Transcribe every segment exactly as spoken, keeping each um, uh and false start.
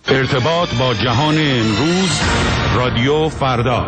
ارتباط با جهان امروز، رادیو فردا.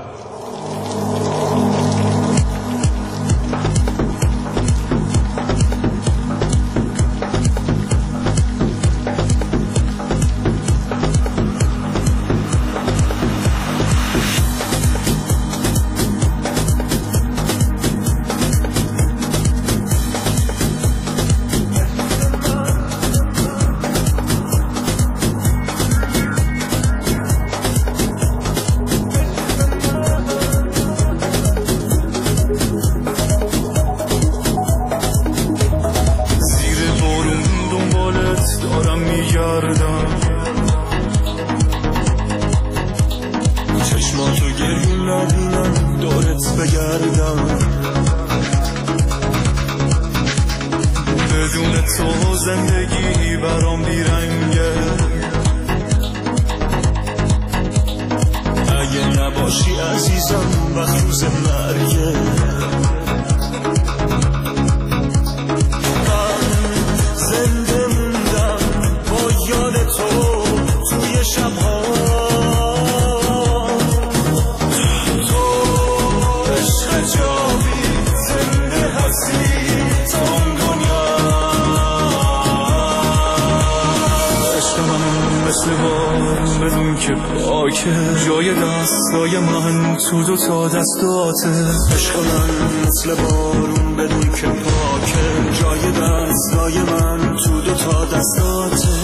جای دستای من تو دو تا دستاته، عشق من مثل بارون بدون که پاکه. جای دستای من تو دو تا دستاته.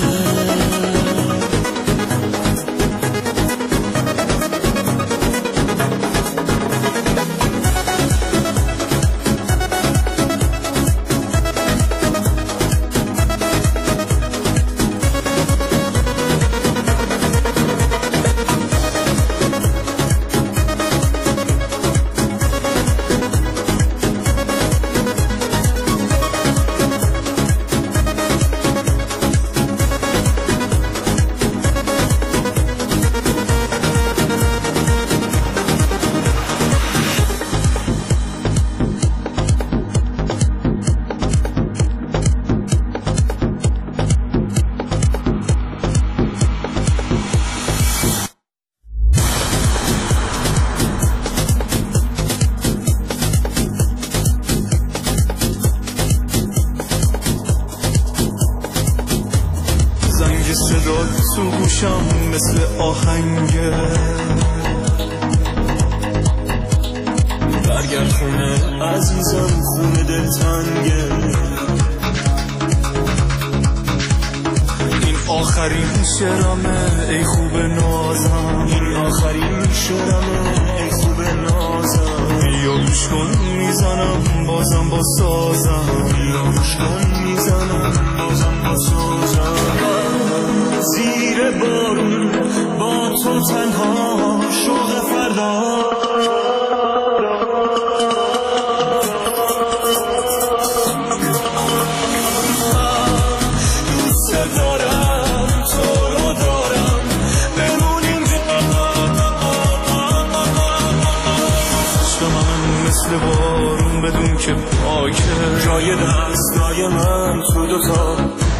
تو گوشم مثل آهنگه، برگرد خونه عزیزم، خونه دلتنگه. این آخرین شعرمه ای خوب نازم، این آخرین شعرمه ای خوب نازم. بیا گوش کن میزنم بازم با سازم، بیا گوش کن میزنم بازم با سازم. زیر بارون با تو تنها، شوق فردا دوست دارم، تو رو دارم، بمون اینجا. عشق من مثل بارون بدون که پاکه. جای دستای من تو دوتا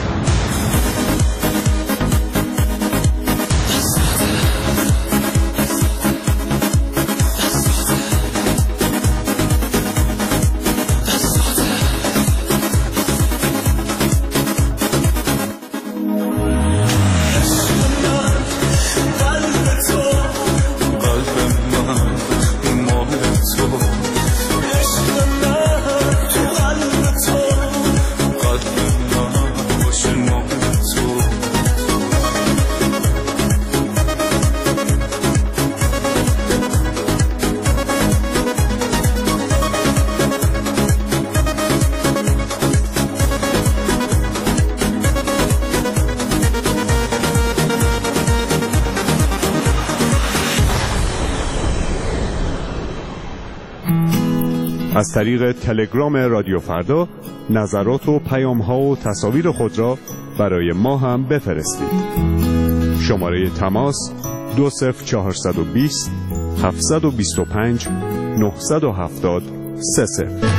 از طریق تلگرام رادیو فردا نظرات و پیام‌ها و تصاویر خود را برای ما هم بفرستید. شماره تماس دو صفر چهارصد و بیست هفتصد و بیست و پنج نهصد و هفتاد سه صفر.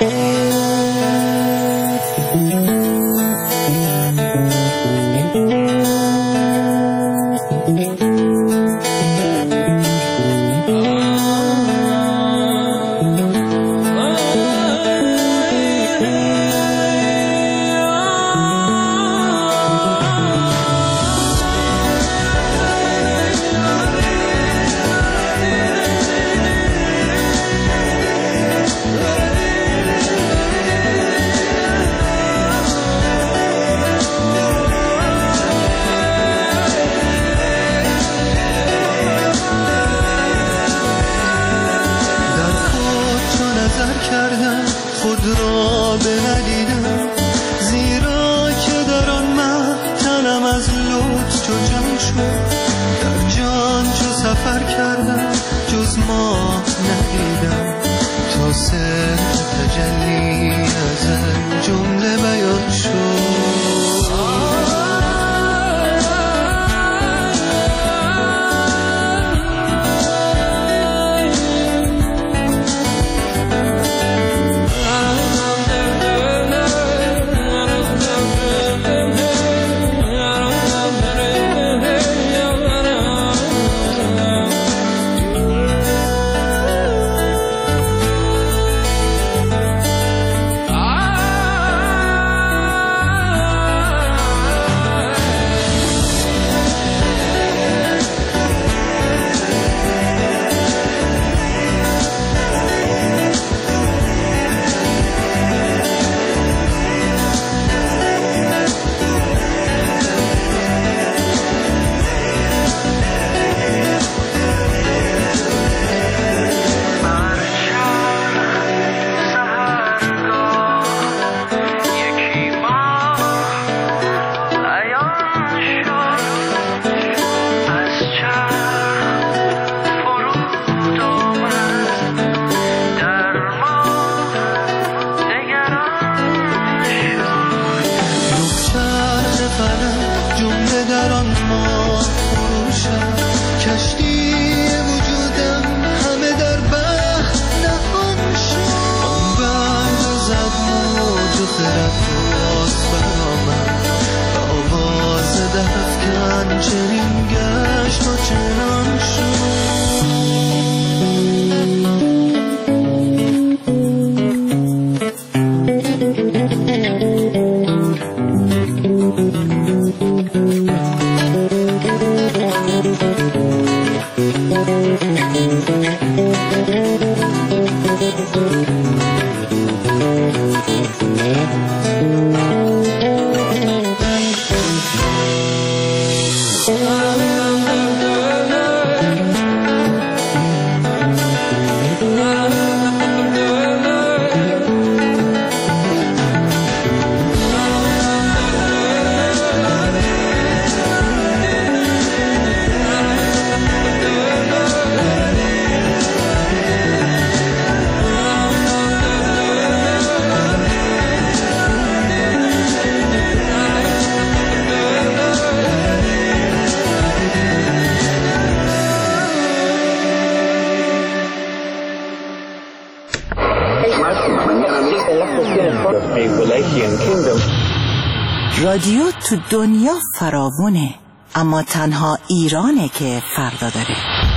رادیو تو دنیا فراوونه، اما تنها ایرانه که فردا داره.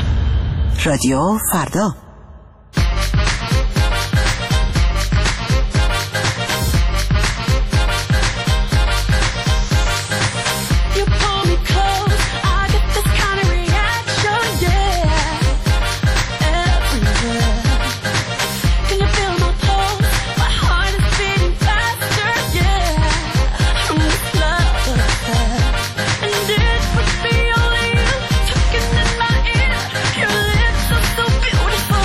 رادیو فردا. Beautiful.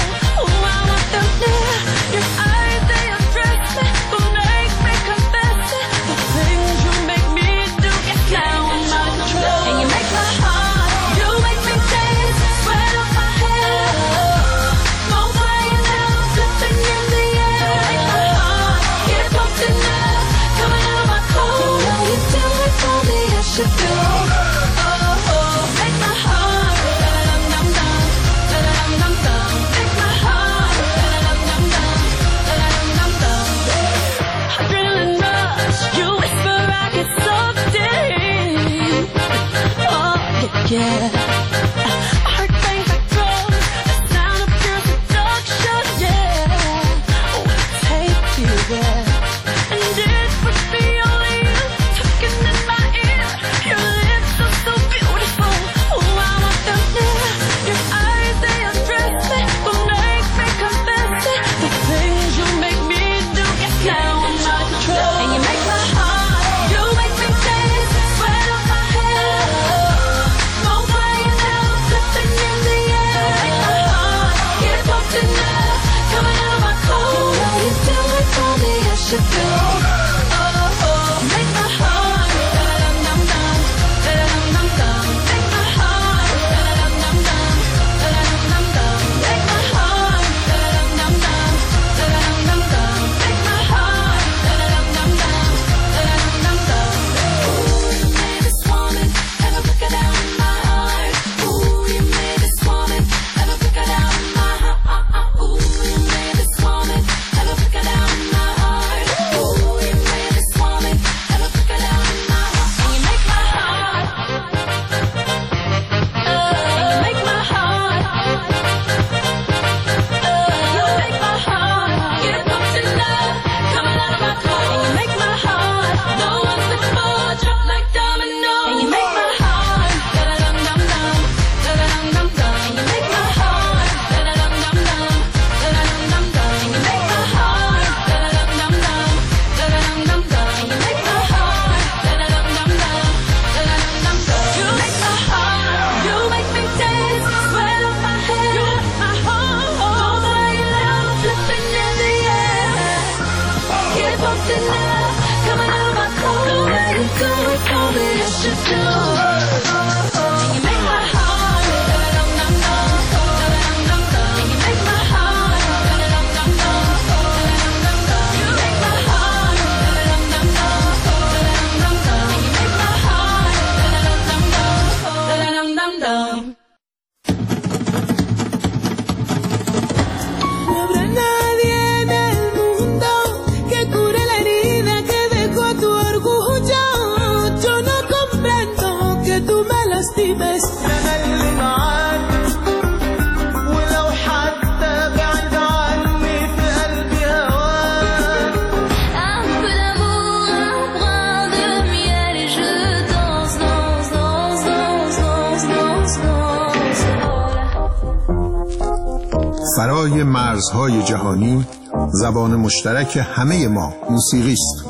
فرای مرزهای جهانی، زبان مشترک همه ما موسیقی است.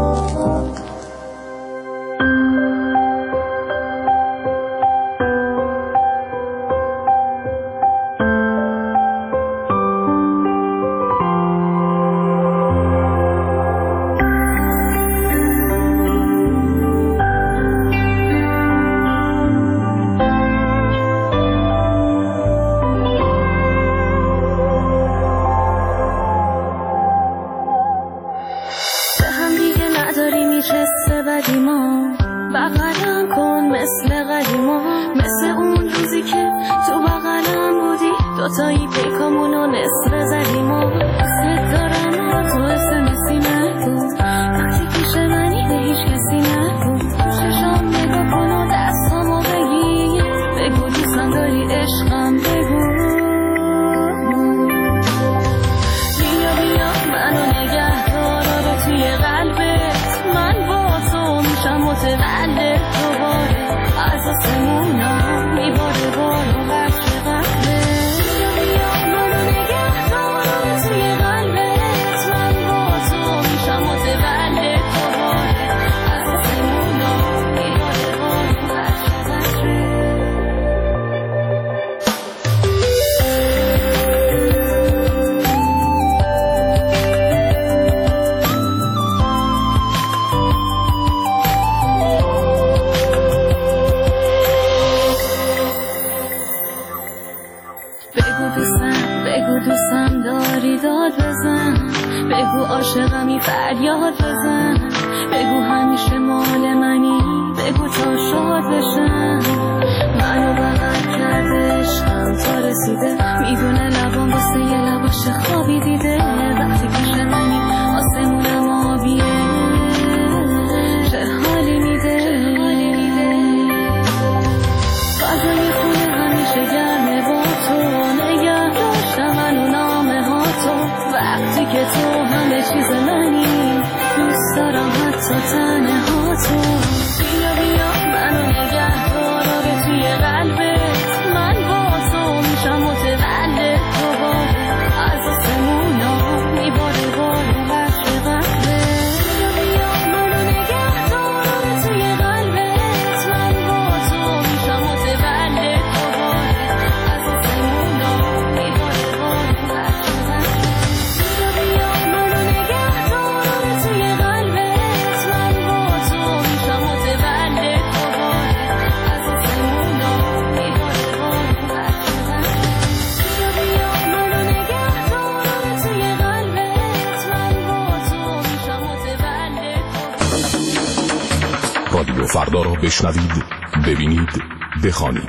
رادیو فردا را بشنوید، ببینید، بخوانید.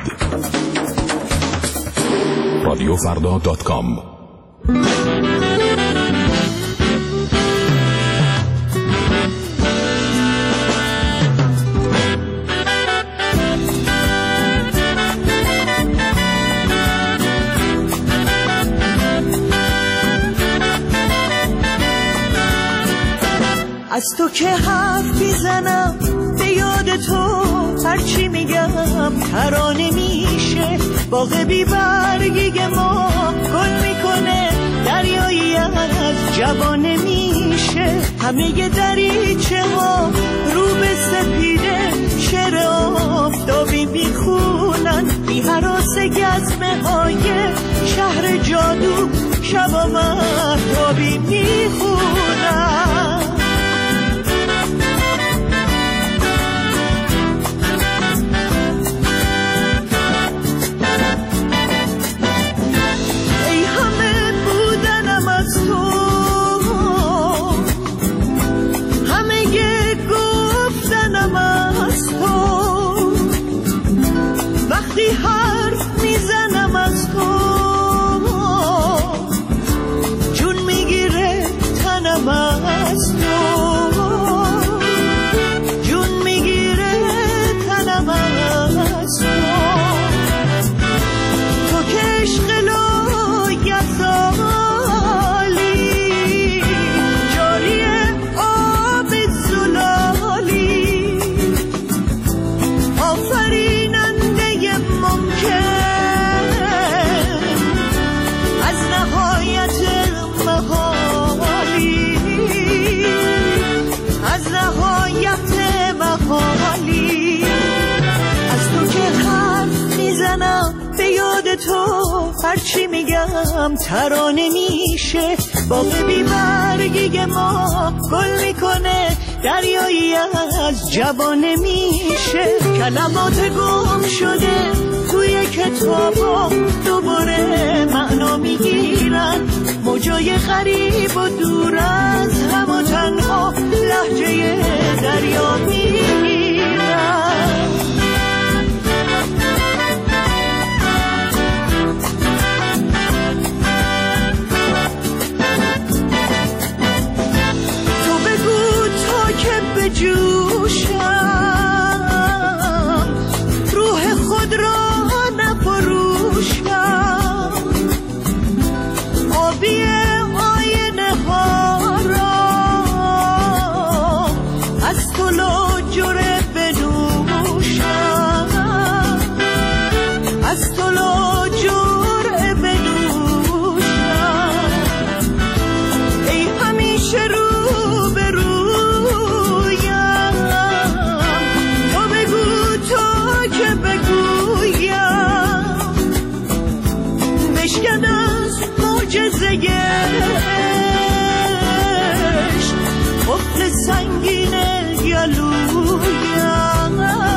رادیو فردا دات کام. از تو که حرف میزنم به یاد تو، هرچی میگم ترانه میشه. باغ بی برگی ما گل میکنه، دریایی از جوانه میشه. همه دریچه ها رو به سپیده، شعر آفتابی میخونن. بی هراس گزمه های شهر جادو، شبا مهتابی میخونن. دلم از تو، جون میگیره تنم از تو. تو که عشق لایزالی، جاری آب زلالی، آفریننده ممکن از نهایت محالی، از نهایت محالی. از تو که حرف میزنم به یاد تو، هرچی میگم ترانه میشه. باغ بی برگی ما گل میکنه، دریایی از جوانه میشه. کلمات گم شده توی کتابا دوباره معنا میگیرن، موجای غریب و دور از هم و تنها لهجه دریا میگیرن. جوشم روح خود را نفروشم، آبی آینه ها را از تو لاجره بنوشم، از تو لاجره بنوشم. ای همیشه رو به رو قفل سنگین گلویم،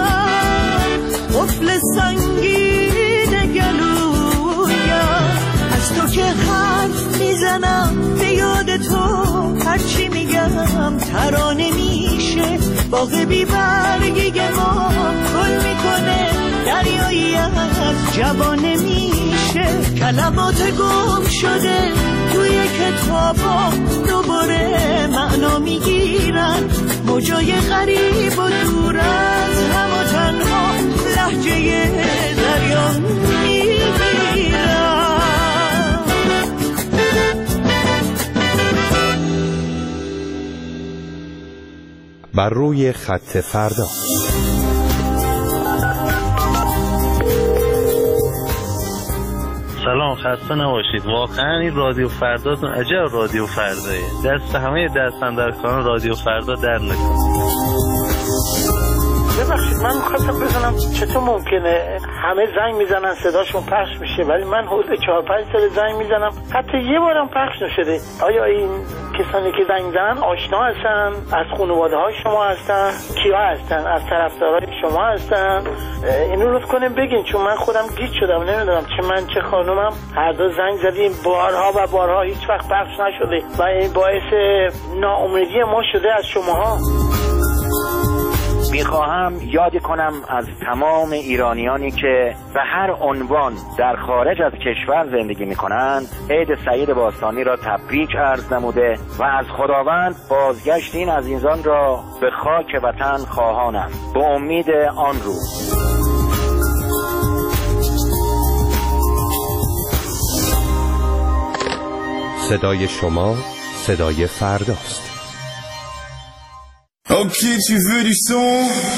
قفل سنگین گلویم. از تو که حرف میزنم به یاد تو، هرچی میگم ترانه میشه. باغ بی برگی ما گل میکنه، دریایی از جوانه میشه. کلمات گم شده توی کتابا دوباره معنا میگیرن، موجای غریب و دور از هم و تنها لهجه دریا میگیرن. بر روی خط فردا. سلام، خسته نباشید. واقعا این رادیو فرداتون عجب رادیو فردایه. دست همه دستاندرکاران رادیو فردا در نکنه. ببخشید من می‌خواستم بدونم چطور ممکنه همه زنگ میزنن صداشون پخش میشه، ولی من حدود چهار پنج سال زنگ میزنم حتی یه بارم پخش نشده. آیا این کسانی که زنگ میزنن آشنا هستن؟ از خانواده های شما هستن؟ کیا هستن؟ از طرفدارای شما هستن؟ اینو لطف کنیم بگین، چون من خودم گیج شدم، نمیدونم چه من چه خانومم هر دو زنگ زدیم بارها و بارها هیچ وقت پخش نشده و این باعث ناامیدی ما شده از شماها. میخواهم یاد کنم از تمام ایرانیانی که به هر عنوان در خارج از کشور زندگی میکنند عید سعید باستانی را تبریک عرض نموده و از خداوند بازگشت این عزیزان را به خاک وطن خواهانم به امید آن روز. صدای شما صدای فرداست. Ok, tu veux du son?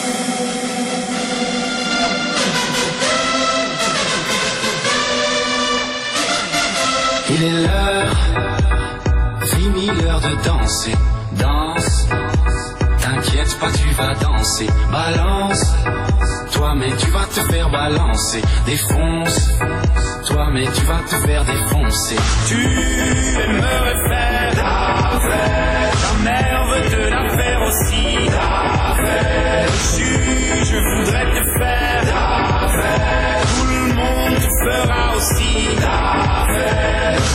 Il est l'heure, fini l'heure de danser. Danse, t'inquiète pas, tu vas danser. Balance, toi mais tu vas te faire balancer. Défonce, toi mais tu vas te faire défoncer. Tu aimerais faire la fête, ta mère veut te la faire aussi. La fête, je, je voudrais te faire la fête, tout le monde te fera aussi la fête.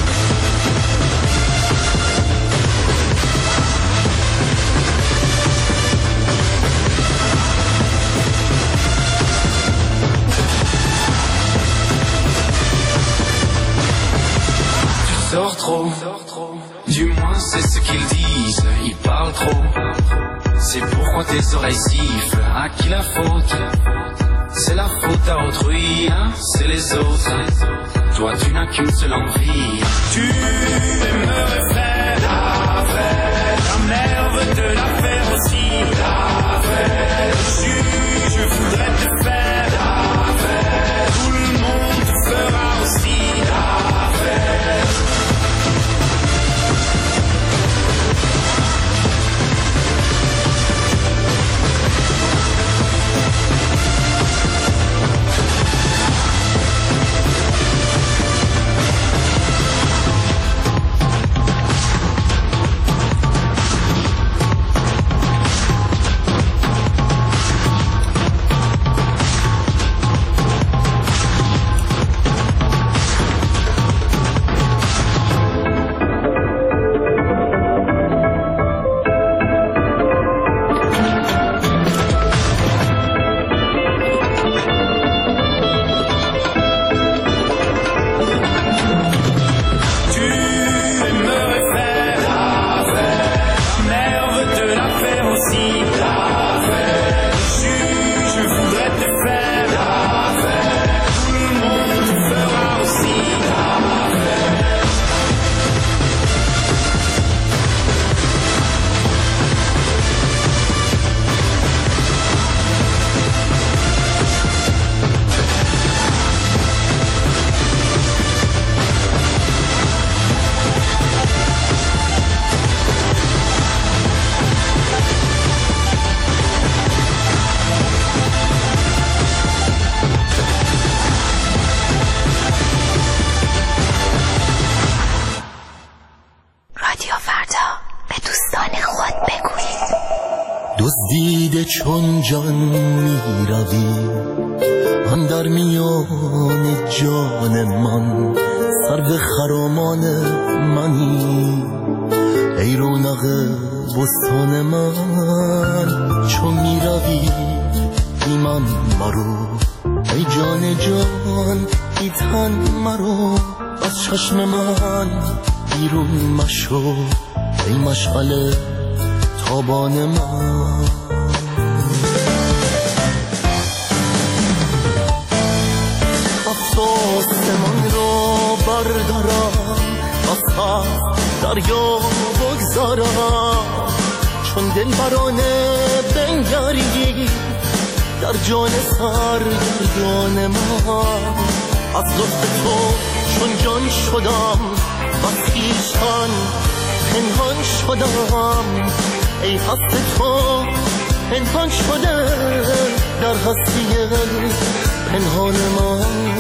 Tu sors trop. Du moins c'est ce qu'ils disent, ils parlent trop. C'est pourquoi tes oreilles sifflent. À qui la faute? C'est la faute à autrui, hein? C'est les autres. Toi tu n'as qu'une seule envie. Tu aimerais faire la fête, ta mère veut te la faire aussi. La fête, je, je voudrais te faire la fête, tout le monde te fera aussi la fête. دزدیده چون جان می روی اندر میان جان من، سرو خرامان منی ای رونق بستان من. چون می روی بی من مرو ای جان جان، ای تن مرو از چشم من بیرون مشو ای مشعل تابان من. افسوس من رو بردارم از خط دریا بگذارم، چون دل برانه بنگری در جان سرگردان من. از لطف تو چون جان شدم از خویشتن پنهان شدم، ای هست تو پنهان شده در هستی پنهان من.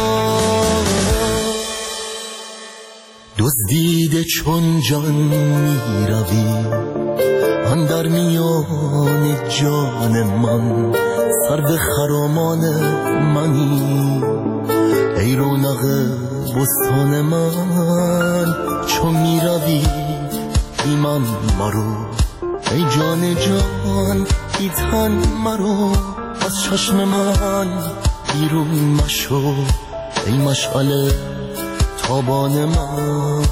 دزدیده چون جان می روی اندر میان جان من، سرو خرامان منی ای رونق بستان من. چون می روی بی من مرو ای جان جان، ای تن مرو از چشم من بیرون مشو ای مشعل تابان من.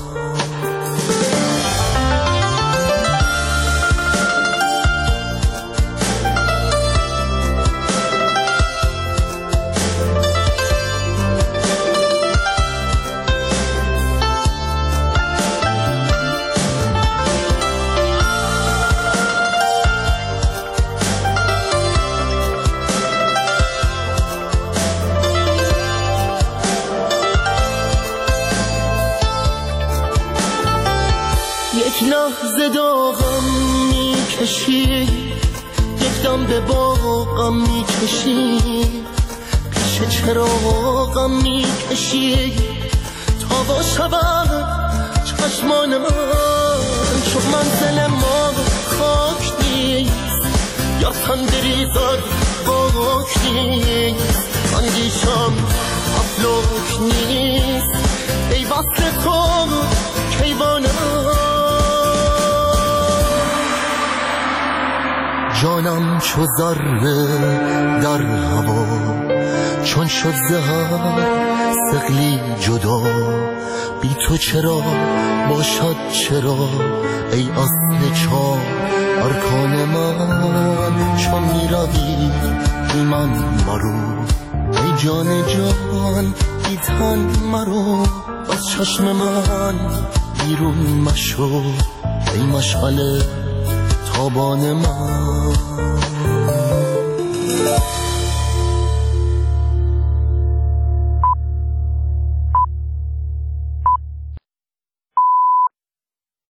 یک لحظه داغم میکشی، یک دم به باغم میکشی، پیش چراغم میکشی تا با شود چشمان من. چون منزل ما خاک نیست یا تندریزد باک نیست، اندیشم افلاک نیست ای وصل تو کیوانم. جانم چو ذره در هوا چون شد زهر سقلی جدا، بی تو چرا باشد چرا ای اصل چار ارکان من. چون میروی بی من مرو ای جان جان بی تن مرو، از چشم من بیرون مشو ای مشعل تابان من.